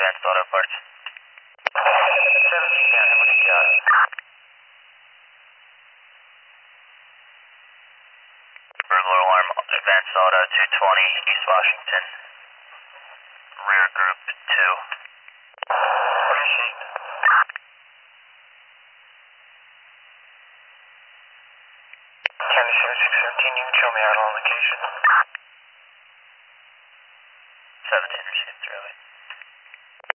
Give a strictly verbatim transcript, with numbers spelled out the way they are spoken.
advanced auto parts. seventeen County, what do you got? Burglar alarm, advanced auto two twenty, East Washington. Rear group two. Appreciate. County seven six seventeen, you can show me out on location. seventeen received through it.